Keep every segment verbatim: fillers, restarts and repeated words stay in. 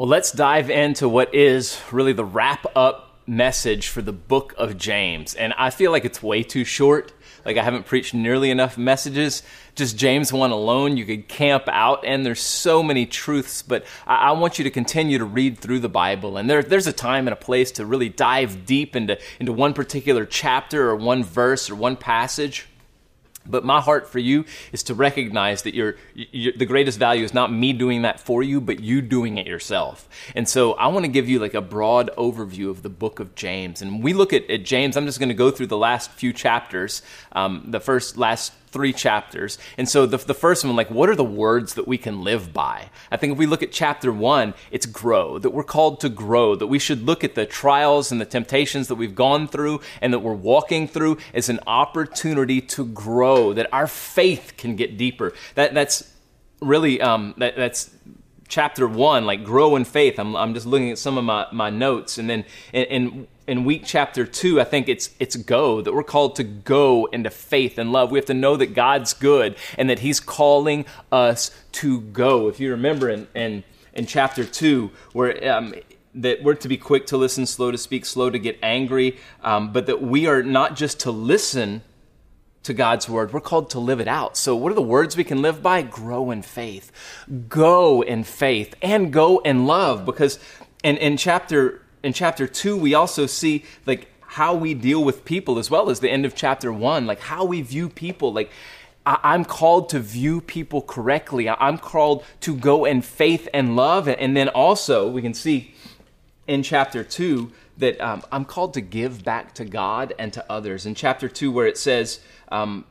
Well, let's dive into what is really the wrap-up message for the book of James. And I feel like it's way too short. Like I haven't preached nearly enough messages. Just James one alone, you could camp out, and there's so many truths. But I, I want you to continue to read through the Bible. And there, there's a time and a place to really dive deep into, into one particular chapter or one verse or one passage. But my heart for you is to recognize that you're, you're, the greatest value is not me doing that for you, but you doing it yourself. And so I want to give you like a broad overview of the book of James. And we look at, at James, I'm just going to go through the last few chapters, um, the first last three chapters. And so the, the first one, like, what are the words that we can live by? I think if we look at chapter one, it's grow, that we're called to grow, that we should look at the trials and the temptations that we've gone through and that we're walking through as an opportunity to grow, that our faith can get deeper. That That's really, um, that, that's chapter one, like grow in faith. I'm, I'm just looking at some of my, my notes. And then in, in In week chapter two, I think it's it's go, that we're called to go into faith and love. We have to know that God's good and that he's calling us to go. If you remember in, in, in chapter two, where um, that we're to be quick to listen, slow to speak, slow to get angry, um, but that we are not just to listen to God's word, we're called to live it out. So what are the words we can live by? Grow in faith, go in faith, and go in love. Because in, in chapter In chapter two, we also see like how we deal with people, as well as the end of chapter one, like how we view people. Like I- I'm called to view people correctly. I- I'm called to go in faith and love. And then also we can see in chapter two that um, I'm called to give back to God and to others. In chapter two, where it says, um,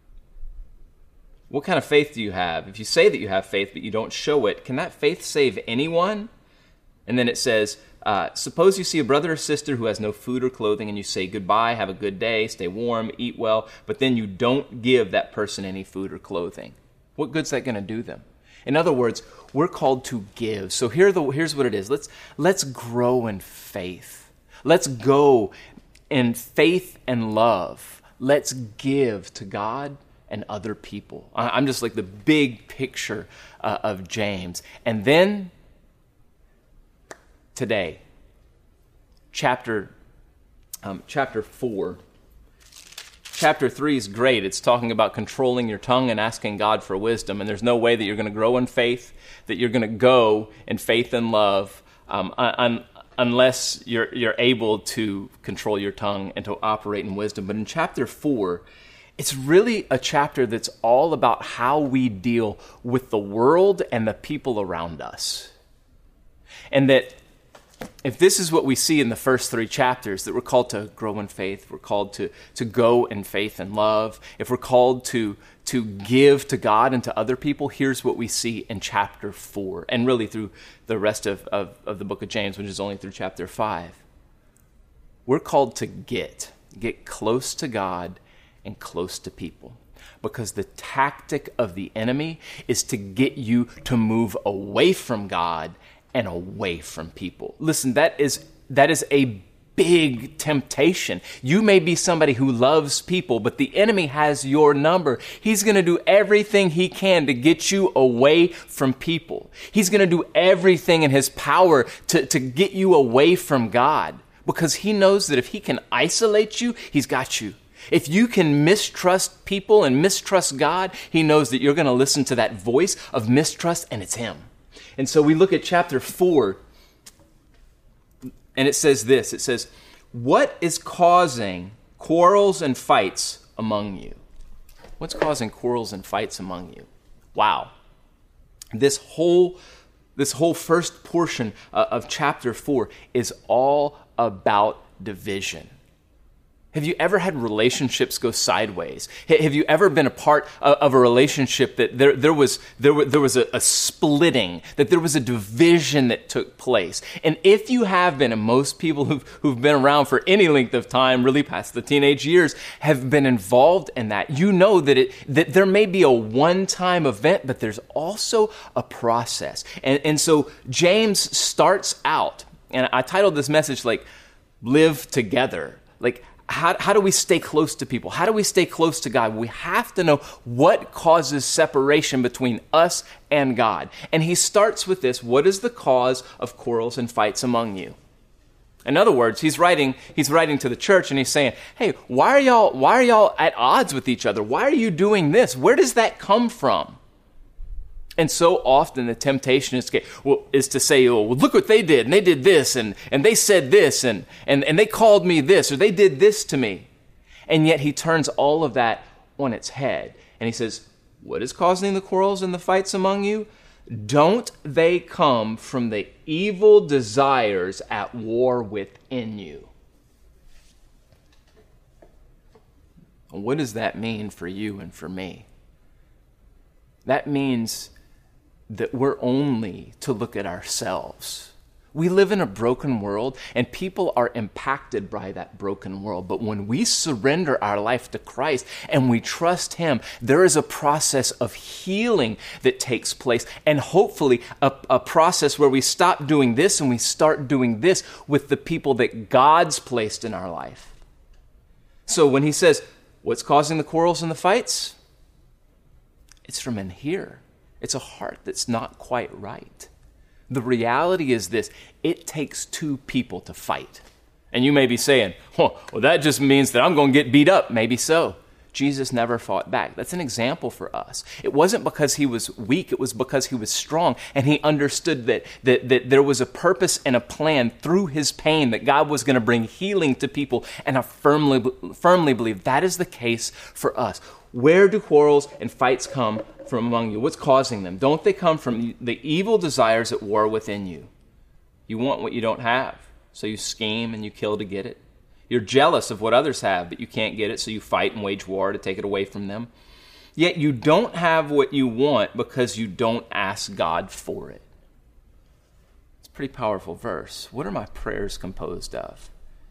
what kind of faith do you have? If you say that you have faith, but you don't show it, can that faith save anyone? And then it says, Uh, suppose you see a brother or sister who has no food or clothing, and you say goodbye, have a good day, stay warm, eat well, but then you don't give that person any food or clothing. What good's that going to do them? In other words, we're called to give. So here the, here's what it is. Let's, let's grow in faith. Let's go in faith and love. Let's give to God and other people. I'm just like the big picture uh, of James. And then today, chapter um, chapter four. Chapter three is great. It's talking about controlling your tongue and asking God for wisdom. And there's no way that you're going to grow in faith, that you're going to go in faith and love, um, un- unless you're you're able to control your tongue and to operate in wisdom. But in chapter four, it's really a chapter that's all about how we deal with the world and the people around us. And that if this is what we see in the first three chapters, that we're called to grow in faith, we're called to, to go in faith and love, if we're called to, to give to God and to other people, here's what we see in chapter four, and really through the rest of, of, of the book of James, which is only through chapter five. We're called to get, get close to God and close to people. Because the tactic of the enemy is to get you to move away from God and away from people. Listen, that is that is a big temptation. You may be somebody who loves people, but the enemy has your number. He's going to do everything he can to get you away from people. He's going to do everything in his power to, to get you away from God, because he knows that if he can isolate you, he's got you. If you can mistrust people and mistrust God, he knows that you're going to listen to that voice of mistrust, and it's him. And so we look at chapter four, and it says this. It says, what is causing quarrels and fights among you? What's causing quarrels and fights among you? Wow. This whole, this whole first portion uh, of chapter four is all about division. Have you ever had relationships go sideways? Have you ever been a part of a relationship that there, there was there, there was a, a splitting, that there was a division that took place? And if you have been, and most people who've, who've been around for any length of time, really past the teenage years, have been involved in that, you know that it that there may be a one-time event, but there's also a process. And, and so James starts out, and I titled this message like, Live Together. Like, how, how do we stay close to people? How do we stay close to God? We have to know what causes separation between us and God. And he starts with this: what is the cause of quarrels and fights among you? In other words, he's writing, he's writing to the church, and he's saying, hey, why are y'all, why are y'all at odds with each other? Why are you doing this? Where does that come from? And so often the temptation is to, well, is to say, oh, well, look what they did, and they did this, and, and they said this, and, and, and they called me this, or they did this to me. And yet he turns all of that on its head. And he says, what is causing the quarrels and the fights among you? Don't they come from the evil desires at war within you? What does that mean for you and for me? That means that we're only to look at ourselves. We live in a broken world, and people are impacted by that broken world. But when we surrender our life to Christ and we trust him, there is a process of healing that takes place, and hopefully a, a process where we stop doing this and we start doing this with the people that God's placed in our life. So when he says, what's causing the quarrels and the fights? It's from in here. It's a heart that's not quite right. The reality is this: it takes two people to fight. And you may be saying, oh, well, that just means that I'm going to get beat up. Maybe so. Jesus never fought back. That's an example for us. It wasn't because he was weak. It was because he was strong. And he understood that, that, that there was a purpose and a plan through his pain, that God was going to bring healing to people. And I firmly, firmly believe that is the case for us. Where do quarrels and fights come from among you? What's causing them? Don't they come from the evil desires at war within you? You want what you don't have, so you scheme and you kill to get it. You're jealous of what others have, but you can't get it, so you fight and wage war to take it away from them. Yet you don't have what you want because you don't ask God for it. It's a pretty powerful verse. What are my prayers composed of?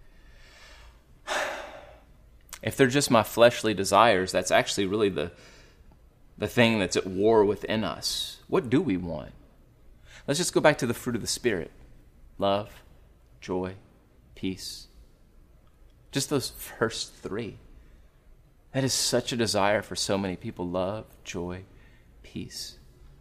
If they're just my fleshly desires, that's actually really the, the thing that's at war within us. What do we want? Let's just go back to the fruit of the Spirit. Love, joy, peace. Just those first three. That is such a desire for so many people. Love, joy, peace.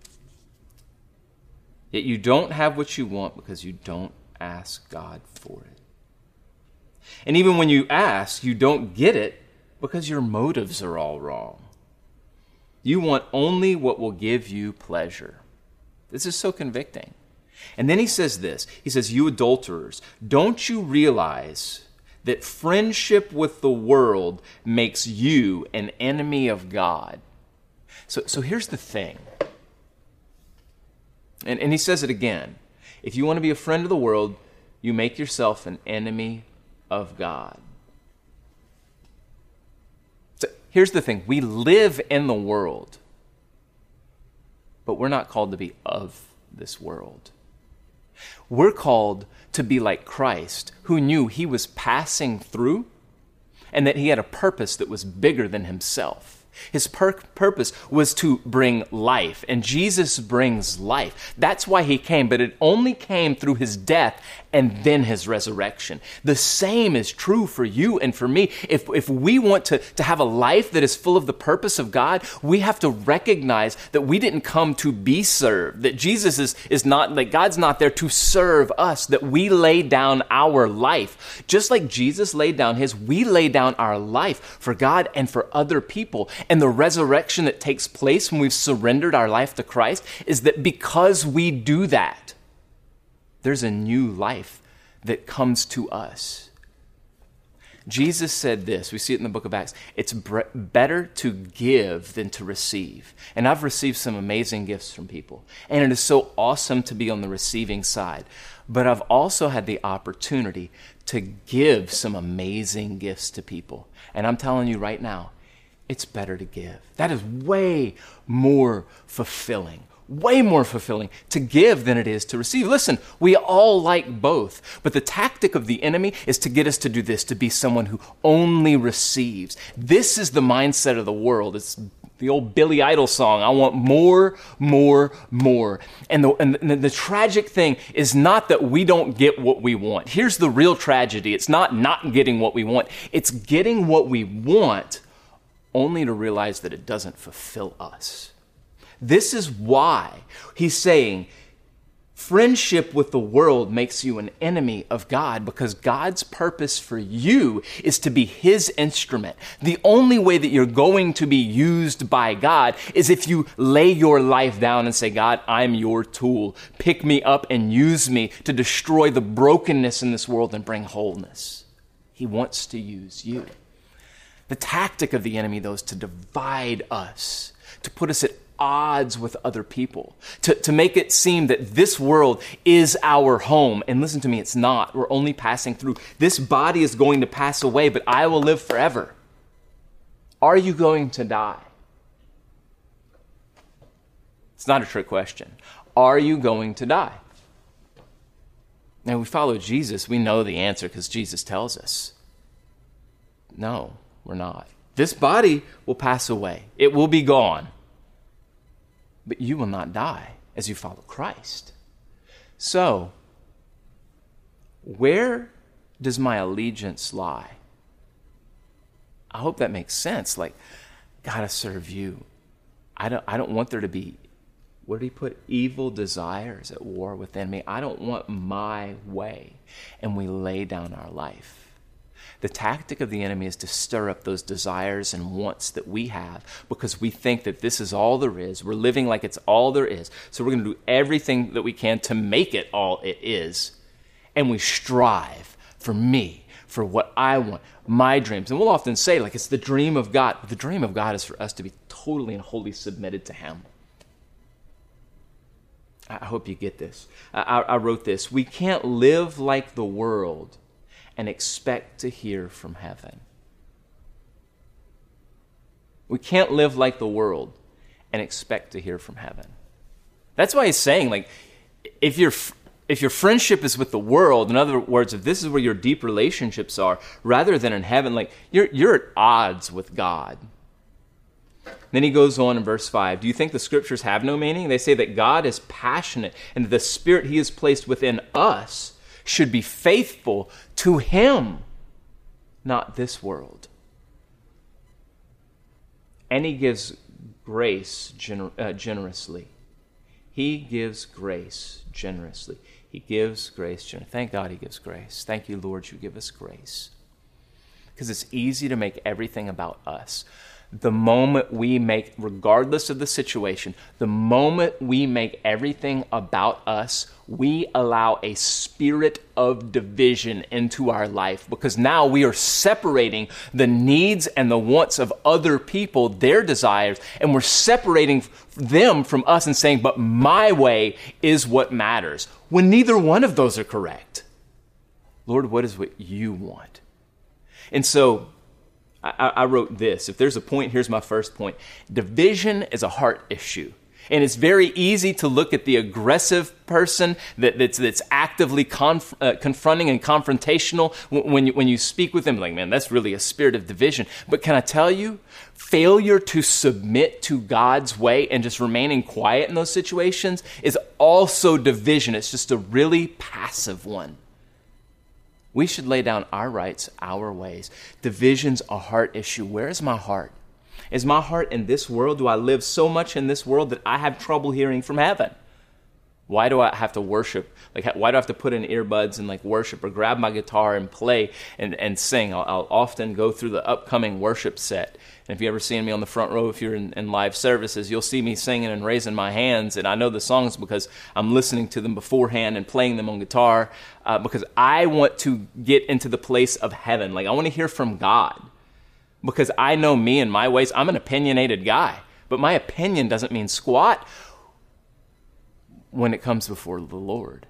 Yet you don't have what you want because you don't ask God for it. And even when you ask, you don't get it because your motives are all wrong. You want only what will give you pleasure. This is so convicting. And then he says this. He says, you adulterers, don't you realize that friendship with the world makes you an enemy of God? So, so here's the thing. And, and he says it again. If you want to be a friend of the world, you make yourself an enemy of God. So here's the thing. We live in the world, but we're not called to be of this world. We're called to be like Christ, who knew he was passing through and that he had a purpose that was bigger than himself. His pur- purpose was to bring life, and Jesus brings life. That's why he came, but it only came through his death and then his resurrection. The same is true for you and for me. If, if we want to, to have a life that is full of the purpose of God, we have to recognize that we didn't come to be served, that Jesus is, is not, that God's not there to serve us, that we lay down our life. Just like Jesus laid down his, we lay down our life for God and for other people. And the resurrection that takes place when we've surrendered our life to Christ is that because we do that, there's a new life that comes to us. Jesus said this, we see it in the book of Acts, it's bre- better to give than to receive. And I've received some amazing gifts from people, and it is so awesome to be on the receiving side. But I've also had the opportunity to give some amazing gifts to people. And I'm telling you right now, it's better to give. That is way more fulfilling. Way more fulfilling to give than it is to receive. Listen, we all like both, but the tactic of the enemy is to get us to do this, to be someone who only receives. This is the mindset of the world. It's The old Billy Idol song, I want more, more, more. And the, and the, the tragic thing is not that we don't get what we want. Here's the real tragedy. It's not not getting what we want. It's getting what we want only to realize that it doesn't fulfill us. This is why he's saying, friendship with the world makes you an enemy of God, because God's purpose for you is to be his instrument. The only way that you're going to be used by God is if you lay your life down and say, God, I'm your tool. Pick me up and use me to destroy the brokenness in this world and bring wholeness. He wants to use you. The tactic of the enemy, though, is to divide us, to put us at odds with other people, to, to make it seem that this world is our home. And listen to me, it's not. We're only passing through. This body is going to pass away, but I will live forever. Are you going to die? It's not a trick question. Are you going to die? Now, we follow Jesus. We know the answer because Jesus tells us. No, we're not. This body will pass away. It will be gone. But you will not die as you follow Christ. So, where does my allegiance lie? I hope that makes sense. Like, gotta serve you. I don't, I don't want there to be, where did he put evil desires at war within me? I don't want my way. And we lay down our life. The tactic of the enemy is to stir up those desires and wants that we have because we think that this is all there is. We're living like it's all there is. So we're going to do everything that we can to make it all it is. And we strive for me, for what I want, my dreams. And we'll often say, like, it's the dream of God. But the dream of God is for us to be totally and wholly submitted to him. I hope you get this. I, I wrote this. We can't live like the world and expect to hear from heaven. We can't live like the world and expect to hear from heaven. That's why he's saying, like, if your if your friendship is with the world, in other words, if this is where your deep relationships are, rather than in heaven, like, you're you're at odds with God. Then he goes on in verse five. Do you think the scriptures have no meaning? They say that God is passionate and that the spirit he has placed within us should be faithful to him, not this world. And he gives grace gener- uh, generously. He gives grace generously. He gives grace generously. Thank God he gives grace. Thank you, Lord, you give us grace. Because it's easy to make everything about us. The moment we make, regardless of the situation, the moment we make everything about us, we allow a spirit of division into our life because now we are separating the needs and the wants of other people, their desires, and we're separating them from us and saying, but my way is what matters, when neither one of those are correct. Lord, what is what you want? And so, I, I wrote this. If there's a point, here's my first point. Division is a heart issue. And it's very easy to look at the aggressive person that, that's, that's actively conf, uh, confronting and confrontational when you, when you speak with them. Like, man, that's really a spirit of division. But can I tell you, failure to submit to God's way and just remaining quiet in those situations is also division. It's just a really passive one. We should lay down our rights, our ways. Division's a heart issue. Where is my heart? Is my heart in this world? Do I live so much in this world that I have trouble hearing from heaven? Why do I have to worship? Like, why do I have to put in earbuds and like worship or grab my guitar and play and, and sing? I'll, I'll often go through the upcoming worship set. And if you ever seen me on the front row, if you're in, in live services, you'll see me singing and raising my hands. And I know the songs because I'm listening to them beforehand and playing them on guitar uh, because I want to get into the place of heaven. Like, I want to hear from God because I know me and my ways. I'm an opinionated guy, but my opinion doesn't mean squat when it comes before the Lord.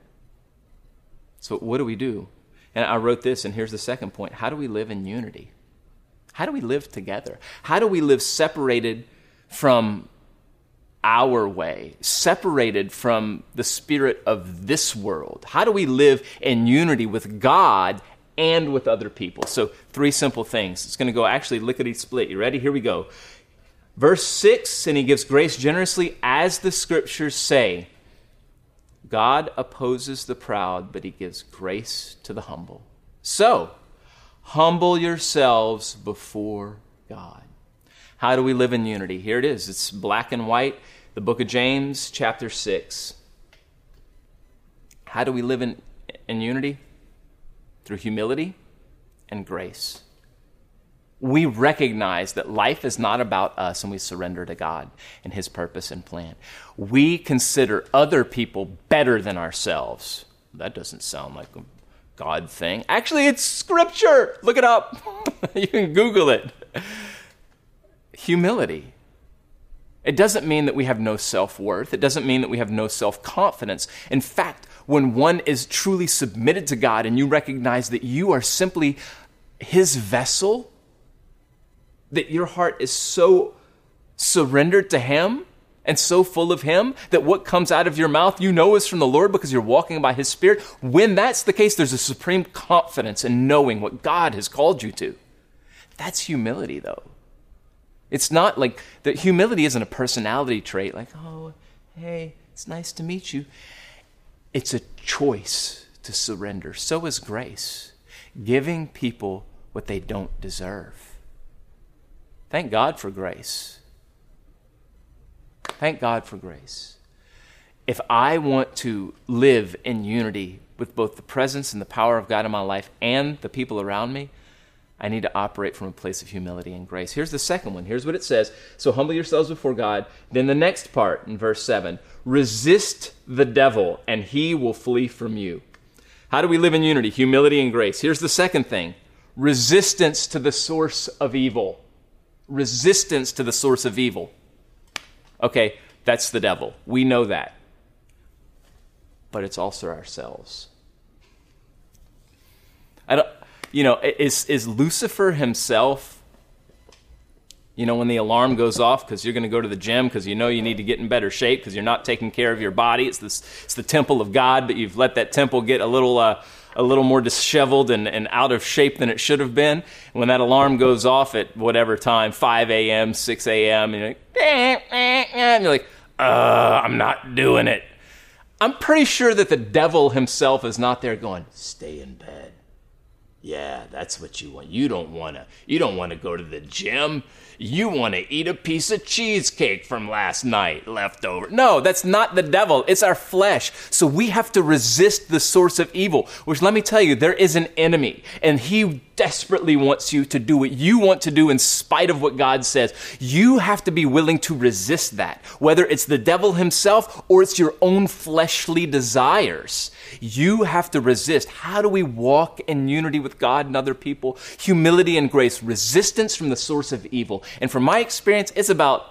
So what do we do? And I wrote this, and here's the second point. How do we live in unity? How do we live together? How do we live separated from our way, separated from the spirit of this world? How do we live in unity with God and with other people? So three simple things. It's going to go actually lickety-split. You ready? Here we go. Verse six, and he gives grace generously, as the scriptures say, God opposes the proud, but he gives grace to the humble. So, humble yourselves before God. How do we live in unity? Here it is. It's black and white. The book of James, chapter six. How do we live in, in unity? Through humility and grace. We recognize that life is not about us, and we surrender to God and his purpose and plan. We consider other people better than ourselves. That doesn't sound like a God thing. Actually, it's scripture. Look it up. You can Google it. Humility. It doesn't mean that we have no self-worth. It doesn't mean that we have no self-confidence. In fact, when one is truly submitted to God and you recognize that you are simply his vessel, that your heart is so surrendered to him and so full of him that what comes out of your mouth you know is from the Lord because you're walking by his Spirit. When that's the case, there's a supreme confidence in knowing what God has called you to. That's humility, though. It's not like, that humility isn't a personality trait, like, oh, hey, it's nice to meet you. It's a choice to surrender. So is grace, giving people what they don't deserve. Thank God for grace. Thank God for grace. If I want to live in unity with both the presence and the power of God in my life and the people around me, I need to operate from a place of humility and grace. Here's the second one. Here's what it says. So humble yourselves before God. Then the next part in verse seven, resist the devil and he will flee from you. How do we live in unity? Humility and grace. Here's the second thing. Resistance to the source of evil. Resistance to the source of evil. Okay, that's the devil. We know that. But it's also ourselves. I don't, you know, is, is Lucifer himself, you know, when the alarm goes off because you're going to go to the gym because you know you need to get in better shape because you're not taking care of your body. It's this, it's the temple of God, but you've let that temple get a little, uh, a little more disheveled and, and out of shape than it should have been. When that alarm goes off at whatever time, five a.m., six a.m., and you're like, eh, eh, eh, and you're like, uh, I'm not doing it. I'm pretty sure that the devil himself is not there going, stay in bed. Yeah, that's what you want. You don't want to, you don't want to go to the gym. You want to eat a piece of cheesecake from last night left over. No, that's not the devil. It's our flesh. So we have to resist the source of evil, which let me tell you, there is an enemy and he desperately wants you to do what you want to do in spite of what God says. You have to be willing to resist that, whether it's the devil himself or it's your own fleshly desires. You have to resist. How do we walk in unity with God and other people? Humility and grace, resistance from the source of evil. And from my experience, it's about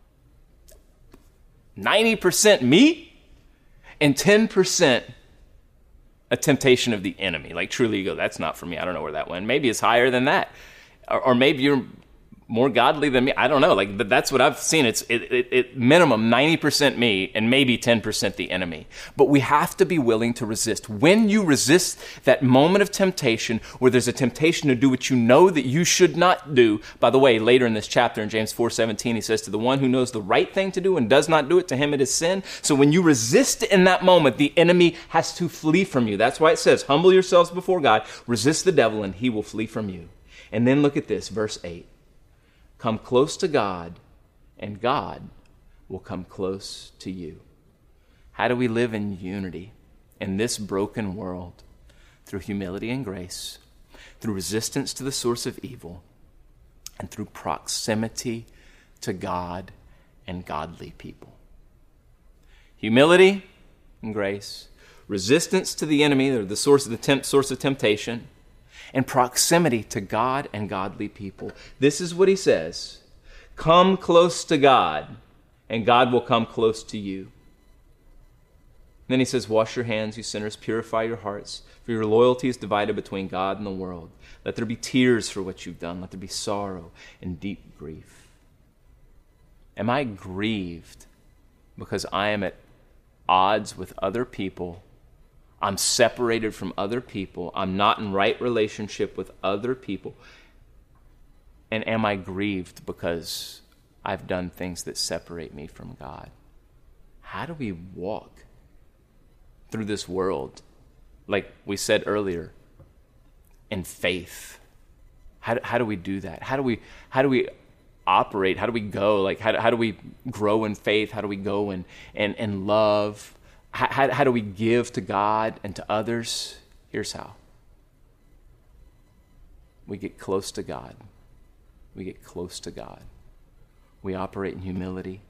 ninety percent me and ten percent a temptation of the enemy. Like truly you go, that's not for me. I don't know where that went. Maybe it's higher than that. Or, or maybe you're more godly than me. I don't know. Like, but that's what I've seen. It's it, it, it minimum ninety percent me and maybe ten percent the enemy. But we have to be willing to resist. When you resist that moment of temptation where there's a temptation to do what you know that you should not do. By the way, later in this chapter in James four seventeen, he says to the one who knows the right thing to do and does not do it, to him it is sin. So when you resist in that moment, the enemy has to flee from you. That's why it says, humble yourselves before God, resist the devil and he will flee from you. And then look at this, verse eight. Come close to God, and God will come close to you. How do we live in unity in this broken world? Through humility and grace, through resistance to the source of evil, and through proximity to God and godly people. Humility and grace, resistance to the enemy, or the source of the temp- source of temptation, and proximity to God and godly people. This is what he says. Come close to God, and God will come close to you. Then he says, wash your hands, you sinners, purify your hearts, for your loyalty is divided between God and the world. Let there be tears for what you've done. Let there be sorrow and deep grief. Am I grieved because I am at odds with other people? I'm separated from other people. I'm not in right relationship with other people. And am I grieved because I've done things that separate me from God. How do we walk through this world, like we said earlier, in faith? How do, how do we do that? How do we how do we operate? How do we go? Like how do, how do we grow in faith? How do we go in and and love? How, how how do we give to God and to others? Here's how. We get close to God. We get close to God. We operate in humility.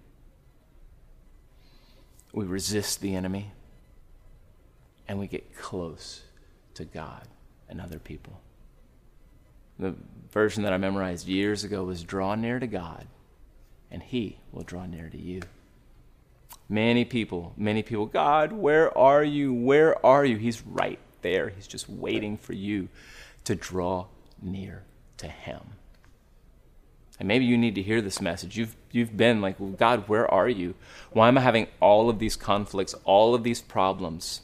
We resist the enemy. And we get close to God and other people. The version that I memorized years ago was draw near to God, and he will draw near to you. Many people, many people, God, where are you? Where are you? He's right there. He's just waiting for you to draw near to him. And maybe you need to hear this message. You've you've been like, well, God, where are you? Why am I having all of these conflicts, all of these problems?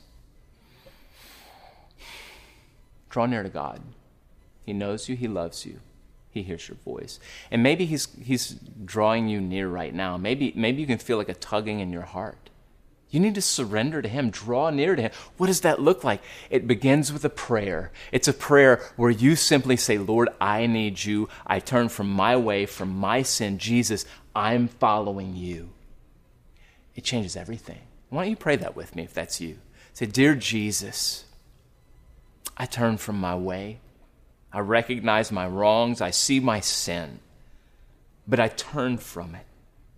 Draw near to God. He knows you. He loves you. He hears your voice. And maybe he's he's drawing you near right now. Maybe maybe you can feel like a tugging in your heart. You need to surrender to him. Draw near to him. What does that look like? It begins with a prayer. It's a prayer where you simply say, Lord, I need you. I turn from my way, from my sin. Jesus, I'm following you. It changes everything. Why don't you pray that with me if that's you? Say, dear Jesus, I turn from my way. I recognize my wrongs. I see my sin. But I turn from it.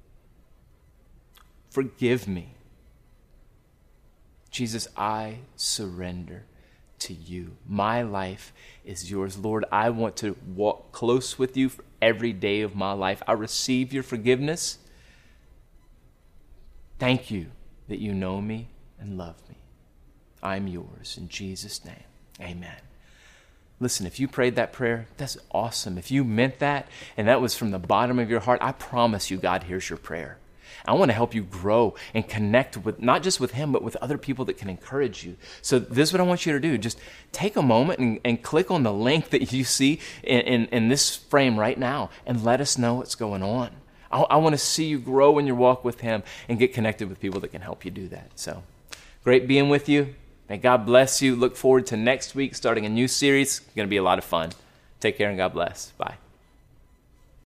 Forgive me. Jesus, I surrender to you. My life is yours. Lord, I want to walk close with you for every day of my life. I receive your forgiveness. Thank you that you know me and love me. I'm yours. In Jesus' name, amen. Listen, if you prayed that prayer, that's awesome. If you meant that and that was from the bottom of your heart, I promise you God hears your prayer. I want to help you grow and connect with, not just with him, but with other people that can encourage you. So this is what I want you to do. Just take a moment and, and click on the link that you see in, in, in this frame right now and let us know what's going on. I, I want to see you grow in your walk with him and get connected with people that can help you do that. So great being with you. May God bless you. Look forward to next week starting a new series. It's going to be a lot of fun. Take care and God bless. Bye.